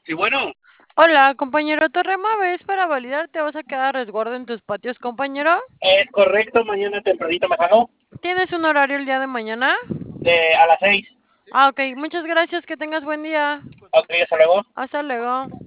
Sí, bueno, Hola, compañero, ¿te remueves para validar? ¿Te vas a quedar a resguardo en tus patios, compañero? es correcto, mañana tempranito me salgo ¿Tienes un horario el día de mañana? a las 6. Ah, ok, muchas gracias, que tengas buen día. Ok, hasta luego. Hasta luego.